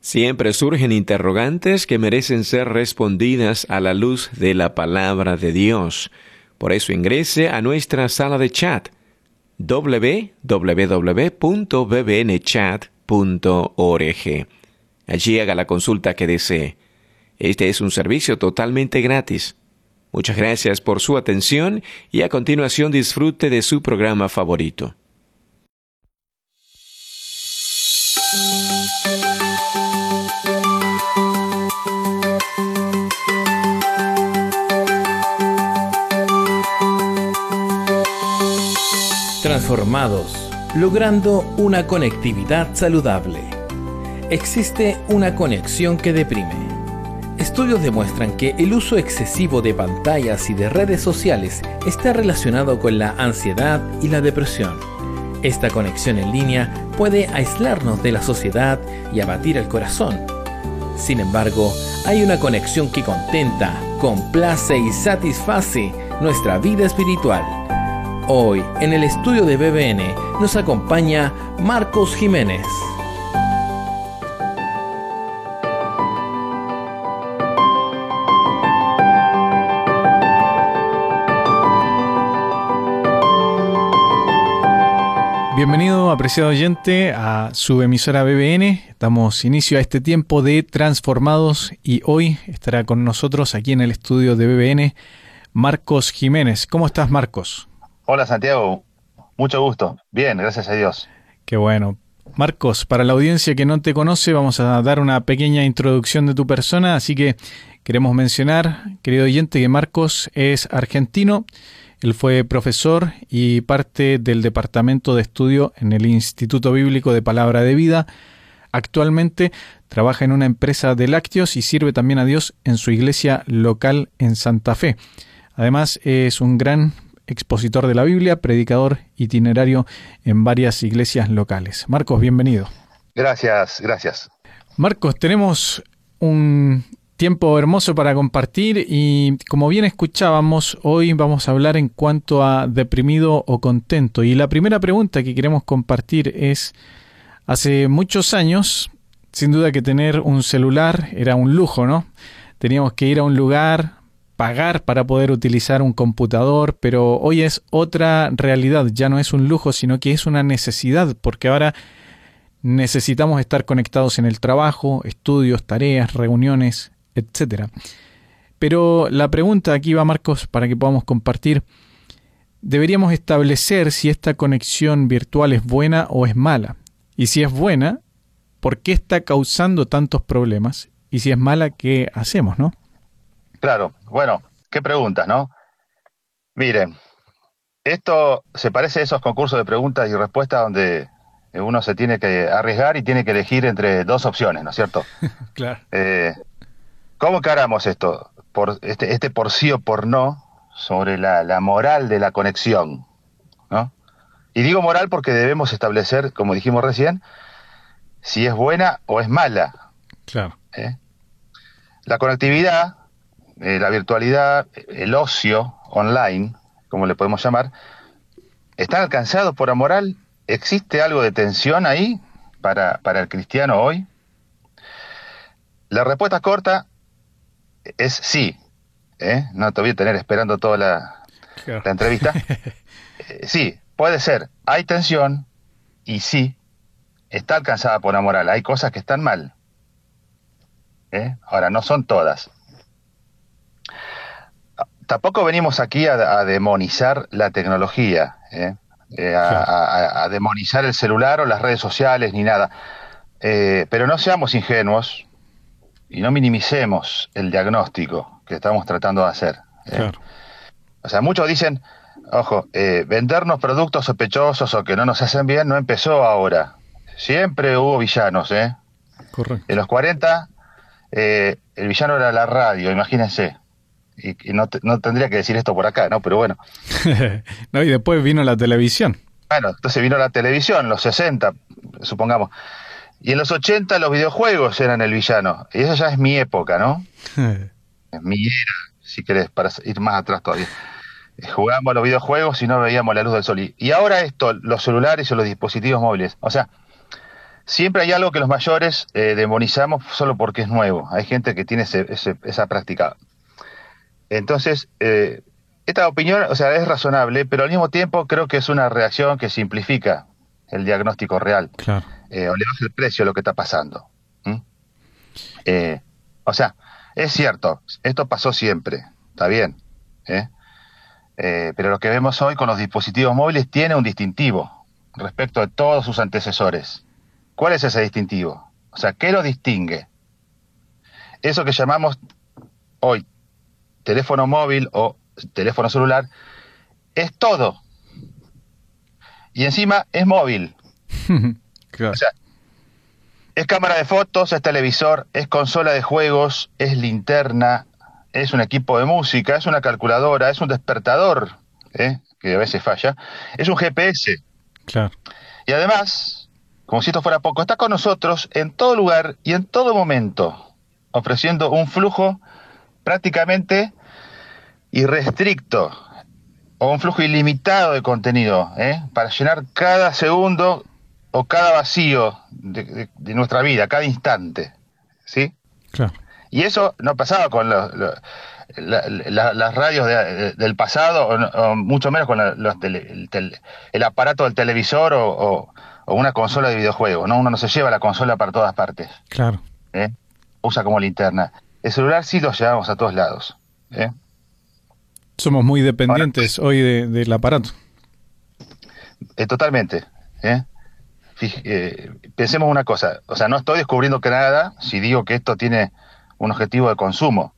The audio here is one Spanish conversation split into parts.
Siempre surgen interrogantes que merecen ser respondidas a la luz de la palabra de Dios. Por eso ingrese a nuestra sala de chat www.bbnchat.org. Allí haga la consulta que desee. Este es un servicio totalmente gratis. Muchas gracias por su atención y a continuación disfrute de su programa favorito. Transformados, logrando una conectividad saludable. Existe una conexión que deprime. Estudios demuestran que el uso excesivo de pantallas y de redes sociales está relacionado con la ansiedad y la depresión. Esta conexión en línea puede aislarnos de la sociedad y abatir el corazón. Sin embargo, hay una conexión que contenta, complace y satisface nuestra vida espiritual. Hoy, en el estudio de BBN, nos acompaña Marcos Jiménez. Bienvenido, apreciado oyente, a su emisora BBN. Damos inicio a este tiempo de Transformados y hoy estará con nosotros aquí en el estudio de BBN Marcos Jiménez. ¿Cómo estás, Marcos? Hola, Santiago. Mucho gusto. Bien, gracias a Dios. Qué bueno. Marcos, para la audiencia que no te conoce, vamos a dar una pequeña introducción de tu persona, así que queremos mencionar, querido oyente, que Marcos es argentino. Él fue profesor y parte del departamento de estudio en el Instituto Bíblico de Palabra de Vida. Actualmente trabaja en una empresa de lácteos y sirve también a Dios en su iglesia local en Santa Fe. Además, es un gran expositor de la Biblia, predicador itinerario en varias iglesias locales. Marcos, bienvenido. Gracias. Marcos, tenemos un tiempo hermoso para compartir y como bien escuchábamos, hoy vamos a hablar en cuanto a deprimido o contento. Y la primera pregunta que queremos compartir es, hace muchos años, sin duda que tener un celular era un lujo, ¿no? Teníamos que ir a un lugar, pagar para poder utilizar un computador, pero hoy es otra realidad, ya no es un lujo, sino que es una necesidad, porque ahora necesitamos estar conectados en el trabajo, estudios, tareas, reuniones, etc. Pero la pregunta aquí va, Marcos, para que podamos compartir, deberíamos establecer si esta conexión virtual es buena o es mala, y si es buena, ¿por qué está causando tantos problemas? Y si es mala, ¿qué hacemos, no? Claro, bueno, qué preguntas, ¿no? Miren, esto se parece a esos concursos de preguntas y respuestas donde uno se tiene que arriesgar y tiene que elegir entre dos opciones, ¿no es cierto? Claro. ¿Cómo encaramos esto? Por este por sí o por no sobre la moral de la conexión, ¿no? Y digo moral porque debemos establecer, como dijimos recién, si es buena o es mala. Claro. La conectividad, la virtualidad, el ocio online, como le podemos llamar, ¿están alcanzados por la moral? ¿Existe algo de tensión ahí para el cristiano hoy? La respuesta corta es sí. No te voy a tener esperando toda la entrevista. Sí, puede ser. Hay tensión y sí, está alcanzada por la moral. Hay cosas que están mal. Ahora, no son todas. Tampoco venimos aquí a demonizar la tecnología, a demonizar el celular o las redes sociales ni nada. Pero no seamos ingenuos y no minimicemos el diagnóstico que estamos tratando de hacer. Claro. O sea, muchos dicen, ojo, vendernos productos sospechosos o que no nos hacen bien no empezó ahora. Siempre hubo villanos, Correcto. En los 40, el villano era la radio, imagínense. Y no tendría que decir esto por acá, ¿no? Pero bueno. No, y después vino la televisión. Bueno, entonces vino la televisión, los 60, supongamos. Y en los 80 los videojuegos eran el villano. Y esa ya es mi época, ¿no? Es mi era, si querés, para ir más atrás todavía. Jugábamos a los videojuegos y no veíamos la luz del sol. Y ahora esto, los celulares o los dispositivos móviles. O sea, siempre hay algo que los mayores demonizamos solo porque es nuevo. Hay gente que tiene esa práctica. Entonces, esta opinión, o sea, es razonable, pero al mismo tiempo creo que es una reacción que simplifica el diagnóstico real. Claro. O le baja el precio a lo que está pasando. O sea, es cierto, esto pasó siempre, está bien. Pero lo que vemos hoy con los dispositivos móviles tiene un distintivo respecto de todos sus antecesores. ¿Cuál es ese distintivo? O sea, ¿qué lo distingue? Eso que llamamos hoy teléfono móvil o teléfono celular es todo. Y encima es móvil. Claro. O sea, es cámara de fotos, es televisor, es consola de juegos, es linterna, es un equipo de música, es una calculadora, es un despertador, que a veces falla, es un GPS. Claro. Y además, como si esto fuera poco, está con nosotros en todo lugar y en todo momento, ofreciendo un flujo prácticamente irrestricto o un flujo ilimitado de contenido, para llenar cada segundo o cada vacío de nuestra vida, cada instante, ¿sí? Claro. Y eso no pasaba con las radios del pasado, o mucho menos con el aparato del televisor o una consola de videojuegos, ¿no? Uno no se lleva la consola para todas partes. Claro. Usa como linterna. El celular sí lo llevamos a todos lados. Somos muy dependientes hoy del aparato. Totalmente. Pensemos una cosa, o sea, no estoy descubriendo que nada si digo que esto tiene un objetivo de consumo,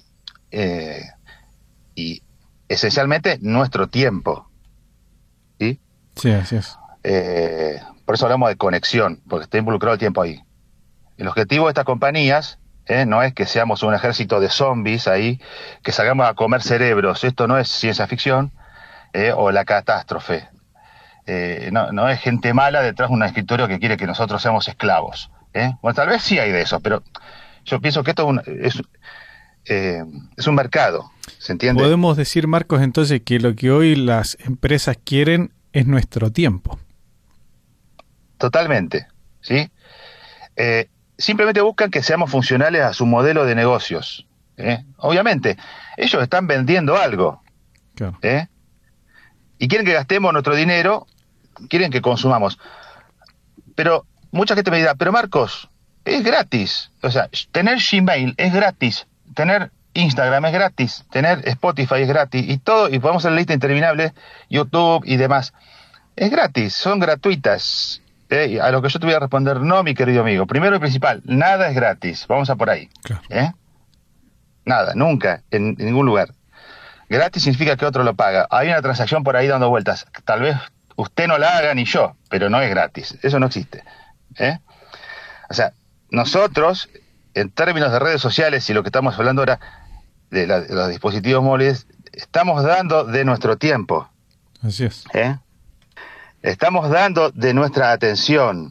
y esencialmente nuestro tiempo, ¿sí? Sí, así es. Por eso hablamos de conexión, porque está involucrado el tiempo ahí. El objetivo de estas compañías no es que seamos un ejército de zombies ahí, que salgamos a comer cerebros. Esto no es ciencia ficción o la catástrofe. No es gente mala detrás de un escritorio que quiere que nosotros seamos esclavos. Bueno, tal vez sí hay de eso, pero yo pienso que esto es un mercado, ¿se entiende? Podemos decir, Marcos, entonces que lo que hoy las empresas quieren es nuestro tiempo. Totalmente, ¿sí? Simplemente buscan que seamos funcionales a su modelo de negocios. Obviamente, ellos están vendiendo algo. Claro. Y quieren que gastemos nuestro dinero, quieren que consumamos. Pero mucha gente me dirá, pero Marcos, es gratis. O sea, tener Gmail es gratis, tener Instagram es gratis, tener Spotify es gratis, y todo, y podemos hacer la lista interminable, YouTube y demás. Es gratis, son gratuitas. A lo que yo te voy a responder, no, mi querido amigo. Primero y principal, nada es gratis. Vamos a por ahí. Claro. Nada, nunca, en ningún lugar. Gratis significa que otro lo paga. Hay una transacción por ahí dando vueltas. Tal vez usted no la haga ni yo, pero no es gratis. Eso no existe. O sea, nosotros, en términos de redes sociales y lo que estamos hablando ahora de los dispositivos móviles, estamos dando de nuestro tiempo. Así es. Estamos dando de nuestra atención.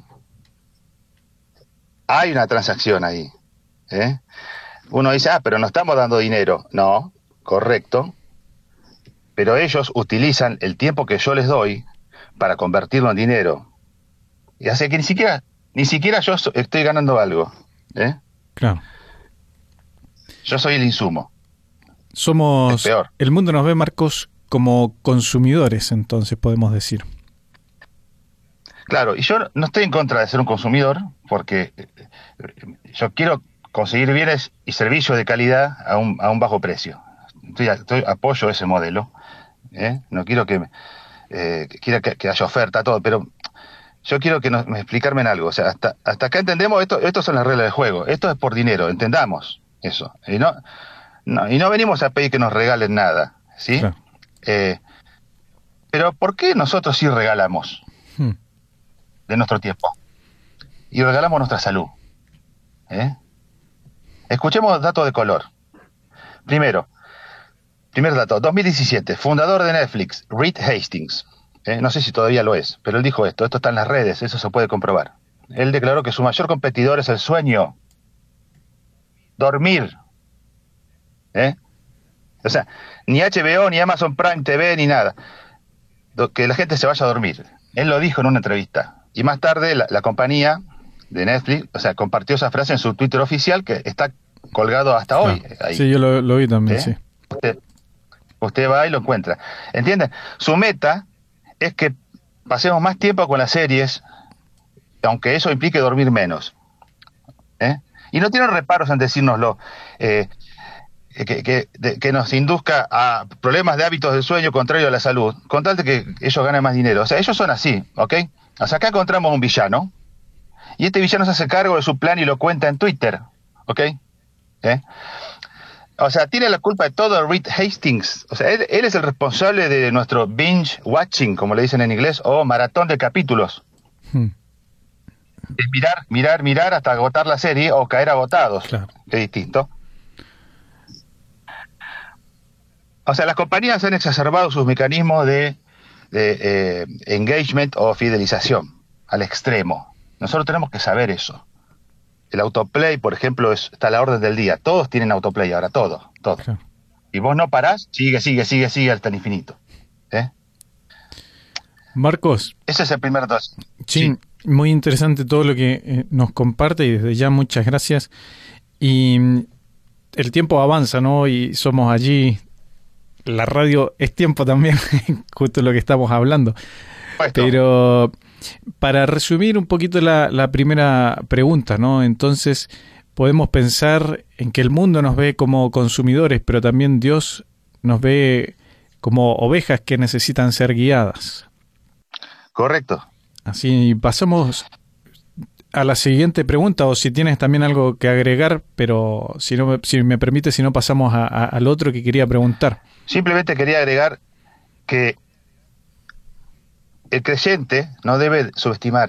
Hay una transacción ahí. Uno dice, pero no estamos dando dinero. No, correcto. Pero ellos utilizan el tiempo que yo les doy para convertirlo en dinero. Y hace que ni siquiera yo estoy ganando algo. Claro. Yo soy el insumo. Somos... Es peor. El mundo nos ve, Marcos, como consumidores, entonces podemos decir. Claro, y yo no estoy en contra de ser un consumidor, porque yo quiero conseguir bienes y servicios de calidad a un bajo precio. Apoyo ese modelo. No quiero quiera que haya oferta, todo, pero yo quiero me explicarme en algo. O sea, hasta acá entendemos, esto son las reglas del juego. Esto es por dinero, entendamos eso. Y no venimos a pedir que nos regalen nada, ¿sí? Claro. Pero ¿por qué nosotros sí regalamos de nuestro tiempo? Y regalamos nuestra salud. Escuchemos datos de color. Primer dato, 2017, fundador de Netflix, Reed Hastings. No sé si todavía lo es, pero él dijo esto está en las redes, eso se puede comprobar. Él declaró que su mayor competidor es el sueño. Dormir. O sea, ni HBO, ni Amazon Prime TV, ni nada. Que la gente se vaya a dormir. Él lo dijo en una entrevista. Y más tarde la compañía de Netflix, o sea, compartió esa frase en su Twitter oficial que está colgado hasta hoy. Ahí. Sí, yo lo vi también, sí. Usted va y lo encuentra. ¿Entienden? Su meta es que pasemos más tiempo con las series, aunque eso implique dormir menos. Y no tienen reparos en decírnoslo, que nos induzca a problemas de hábitos del sueño contrario a la salud, con tal de que ellos ganen más dinero. O sea, ellos son así, ¿ok? O sea, acá encontramos un villano, y este villano se hace cargo de su plan y lo cuenta en Twitter, ¿ok? O sea, tiene la culpa de todo Reed Hastings. O sea, él es el responsable de nuestro binge watching, como le dicen en inglés, o maratón de capítulos. Es mirar hasta agotar la serie o caer agotados. Claro. Es distinto. O sea, las compañías han exacerbado sus mecanismos de engagement o fidelización al extremo. Nosotros tenemos que saber eso. El autoplay, por ejemplo, está a la orden del día. Todos tienen autoplay ahora, todo. Claro. Y vos no parás, sigue hasta el infinito. Marcos. Ese es el primer dos. Sí, muy interesante todo lo que nos comparte y desde ya muchas gracias. Y el tiempo avanza, ¿no? Y somos allí. La radio es tiempo también, justo lo que estamos hablando. Pero para resumir un poquito la primera pregunta, ¿no? Entonces podemos pensar en que el mundo nos ve como consumidores, pero también Dios nos ve como ovejas que necesitan ser guiadas. Correcto. Así pasamos a la siguiente pregunta, o si tienes también algo que agregar, pero si me permite, si no pasamos al otro que quería preguntar. Simplemente quería agregar que el creyente no debe subestimar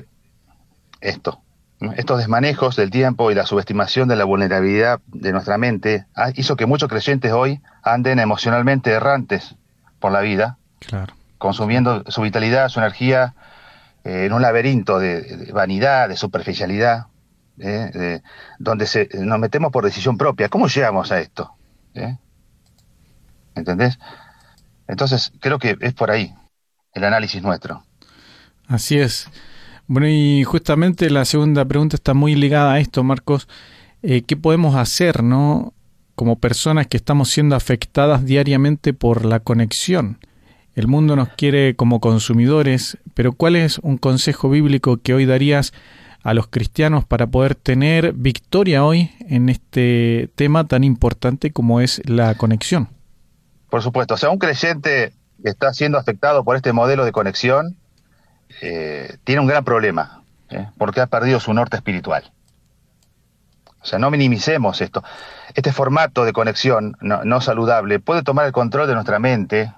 estos desmanejos del tiempo y la subestimación de la vulnerabilidad de nuestra mente hizo que muchos creyentes hoy anden emocionalmente errantes por la vida, claro, consumiendo su vitalidad, su energía en un laberinto de vanidad, de superficialidad, donde nos metemos por decisión propia. ¿Cómo llegamos a esto? ¿Entendés? Entonces creo que es por ahí el análisis nuestro. Así es. Bueno, y justamente la segunda pregunta está muy ligada a esto, Marcos. ¿Qué podemos hacer, no, como personas que estamos siendo afectadas diariamente por la conexión? El mundo nos quiere como consumidores, pero ¿cuál es un consejo bíblico que hoy darías a los cristianos para poder tener victoria hoy en este tema tan importante como es la conexión? Por supuesto, o sea, un creyente que está siendo afectado por este modelo de conexión tiene un gran problema, porque ha perdido su norte espiritual. O sea, no minimicemos esto. Este formato de conexión no saludable puede tomar el control de nuestra mente,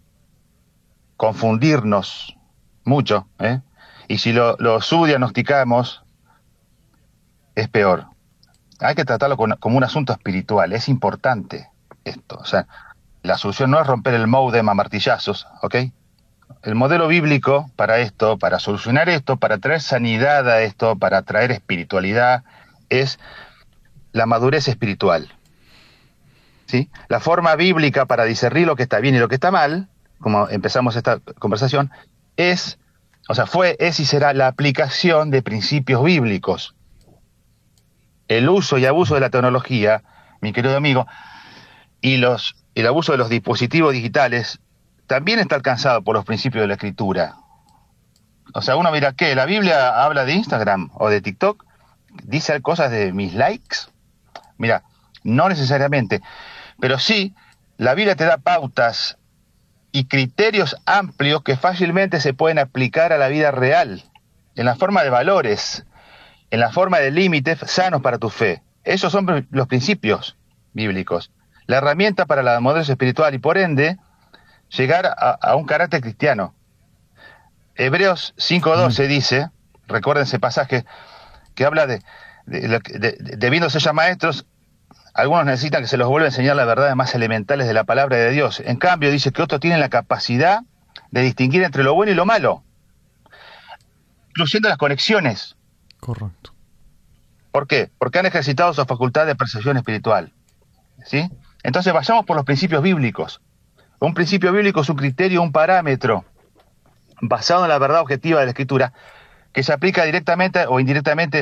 confundirnos mucho, y si lo subdiagnosticamos, es peor. Hay que tratarlo como un asunto espiritual, es importante esto. O sea, la solución no es romper el módem a martillazos, ¿ok? El modelo bíblico para esto, para solucionar esto, para traer sanidad a esto, para traer espiritualidad, es la madurez espiritual. ¿Sí? La forma bíblica para discernir lo que está bien y lo que está mal, como empezamos esta conversación, es y será la aplicación de principios bíblicos. El uso y abuso de la tecnología, mi querido amigo, y el abuso de los dispositivos digitales también está alcanzado por los principios de la Escritura. O sea, uno mira, ¿qué? ¿La Biblia habla de Instagram o de TikTok? ¿Dice cosas de mis likes? Mira, no necesariamente, pero sí, la Biblia te da pautas y criterios amplios que fácilmente se pueden aplicar a la vida real, en la forma de valores, en la forma de límites sanos para tu fe. Esos son los principios bíblicos, la herramienta para la madurez espiritual y por ende llegar a un carácter cristiano. Hebreos 5:12 dice, recuerden ese pasaje que habla debiéndose ya maestros, algunos necesitan que se los vuelva a enseñar las verdades más elementales de la palabra de Dios. En cambio, dice que otros tienen la capacidad de distinguir entre lo bueno y lo malo, incluyendo las conexiones. Correcto. ¿Por qué? Porque han ejercitado su facultad de percepción espiritual. ¿Sí? Entonces vayamos por los principios bíblicos. Un principio bíblico es un criterio, un parámetro basado en la verdad objetiva de la Escritura que se aplica directamente o indirectamente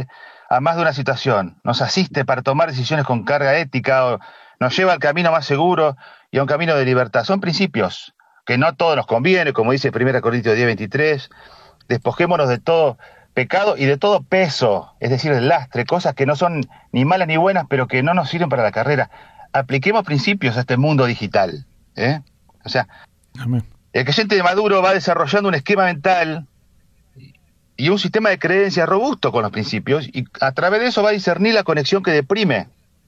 a más de una situación, nos asiste para tomar decisiones con carga ética, o nos lleva al camino más seguro y a un camino de libertad. Son principios que no todos nos conviene, como dice 1 Corintios 10:23, despojémonos de todo pecado y de todo peso, es decir, el lastre, cosas que no son ni malas ni buenas, pero que no nos sirven para la carrera. Apliquemos principios a este mundo digital. O sea, Amén. el creyente maduro va desarrollando un esquema mental y un sistema de creencias robusto con los principios, y a través de eso va a discernir la conexión que deprime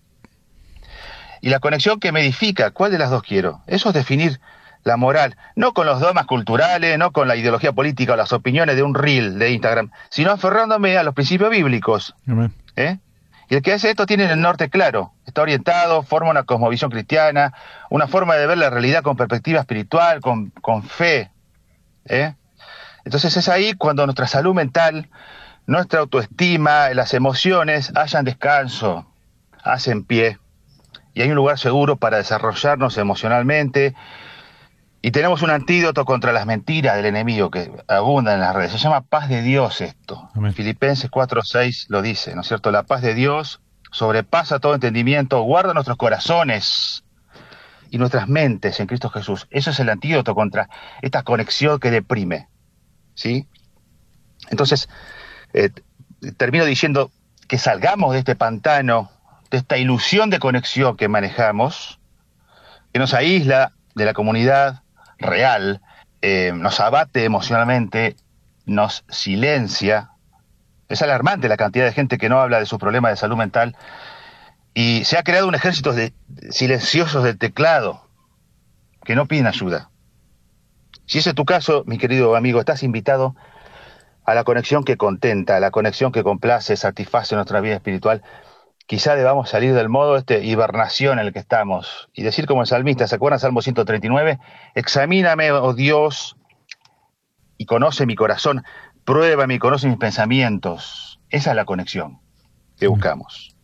y la conexión que me edifica. ¿Cuál de las dos quiero? Eso es definir la moral, no con los dogmas culturales, no con la ideología política o las opiniones de un reel de Instagram, sino aferrándome a los principios bíblicos. Amén. Y el que hace esto tiene el norte claro, está orientado, forma una cosmovisión cristiana, una forma de ver la realidad con perspectiva espiritual, con fe. Entonces es ahí cuando nuestra salud mental, nuestra autoestima, las emociones hallan descanso, hacen pie, y hay un lugar seguro para desarrollarnos emocionalmente. Y tenemos un antídoto contra las mentiras del enemigo que abundan en las redes. Se llama paz de Dios esto. Amén. Filipenses 4:6 lo dice, ¿no es cierto? La paz de Dios sobrepasa todo entendimiento, guarda nuestros corazones y nuestras mentes en Cristo Jesús. Eso es el antídoto contra esta conexión que deprime, ¿sí? Entonces, termino diciendo que salgamos de este pantano, de esta ilusión de conexión que manejamos, que nos aísla de la comunidad real, nos abate emocionalmente, nos silencia. Es alarmante la cantidad de gente que no habla de sus problemas de salud mental, y se ha creado un ejército de silenciosos del teclado que no piden ayuda. Si ese es tu caso, mi querido amigo, estás invitado a la conexión que contenta, a la conexión que complace, satisface nuestra vida espiritual. Quizá debamos salir del modo hibernación en el que estamos y decir como el salmista, ¿se acuerdan? Salmo 139, examíname, oh Dios, y conoce mi corazón, pruébame y conoce mis pensamientos. Esa es la conexión que buscamos.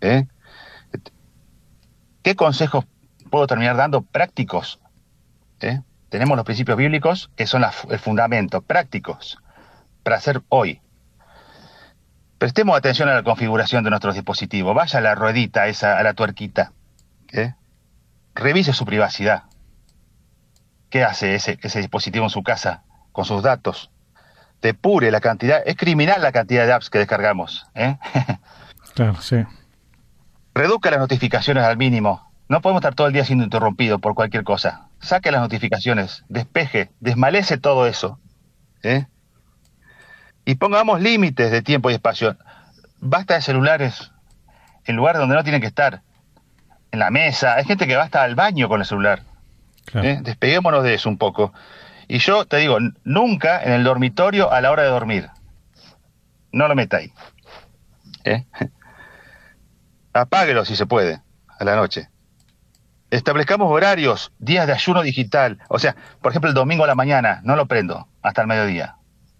¿Qué consejos puedo terminar dando? Prácticos. Tenemos los principios bíblicos, que son el fundamento, prácticos, para hacer hoy. Prestemos atención a la configuración de nuestros dispositivos. Vaya a la ruedita esa, a la tuerquita. Revise su privacidad. ¿Qué hace ese dispositivo en su casa con sus datos? Depure la cantidad. Es criminal la cantidad de apps que descargamos. Claro, sí. Reduzca las notificaciones al mínimo. No podemos estar todo el día siendo interrumpidos por cualquier cosa. Saque las notificaciones, despeje, desmalece todo eso. Y pongamos límites de tiempo y espacio. Basta de celulares en lugares donde no tienen que estar. En la mesa. Hay gente que va hasta al baño con el celular. Claro. Despeguémonos de eso un poco. Y yo te digo, nunca en el dormitorio a la hora de dormir. No lo meta ahí. Apáguelo si se puede, a la noche. Establezcamos horarios, días de ayuno digital. O sea, por ejemplo, el domingo a la mañana, no lo prendo hasta el mediodía.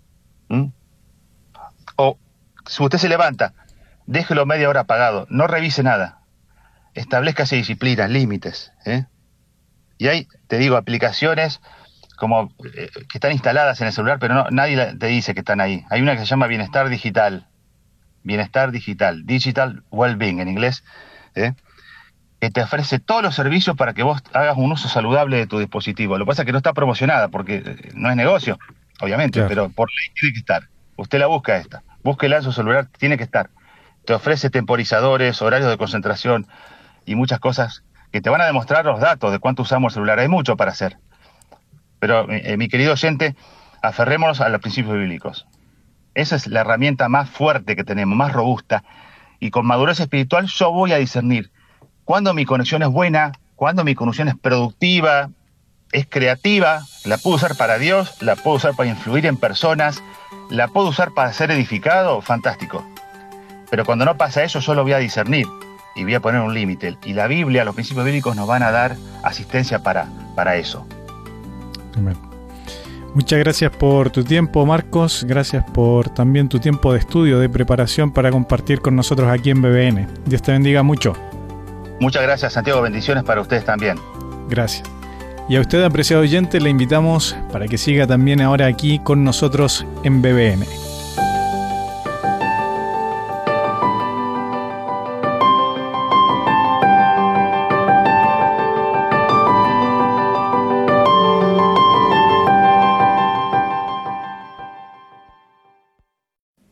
O si usted se levanta, déjelo media hora apagado, no revise nada. Establezcase disciplinas, límites. Y hay, te digo, aplicaciones como que están instaladas en el celular, pero nadie te dice que están ahí. Hay una que se llama Bienestar Digital. Bienestar Digital, Digital Wellbeing en inglés, que te ofrece todos los servicios para que vos hagas un uso saludable de tu dispositivo. Lo que pasa es que no está promocionada porque no es negocio, obviamente, claro. Pero por ley tiene que estar. Usted la busca esta, búsquela en su celular, tiene que estar. Te ofrece temporizadores, horarios de concentración y muchas cosas que te van a demostrar los datos de cuánto usamos el celular. Hay mucho para hacer. Pero, mi querido oyente, aferrémonos a los principios bíblicos. Esa es la herramienta más fuerte que tenemos, más robusta. Y con madurez espiritual yo voy a discernir cuándo mi conexión es buena, cuándo mi conexión es productiva, es creativa, la puedo usar para Dios, la puedo usar para influir en personas, la puedo usar para ser edificado, fantástico. Pero cuando no pasa eso, yo lo voy a discernir y voy a poner un límite. Y la Biblia, los principios bíblicos nos van a dar asistencia para eso. Amén. Muchas gracias por tu tiempo, Marcos. Gracias por también tu tiempo de estudio, de preparación para compartir con nosotros aquí en BBN. Dios te bendiga mucho. Muchas gracias, Santiago. Bendiciones para ustedes también. Gracias. Y a usted, apreciado oyente, le invitamos para que siga también ahora aquí con nosotros en BBN.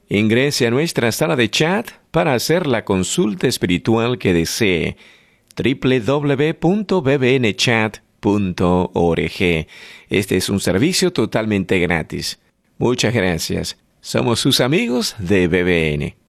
Ingrese a nuestra sala de chat para hacer la consulta espiritual que desee. www.bbnchat.org. Este es un servicio totalmente gratis. Muchas gracias. Somos sus amigos de BBN.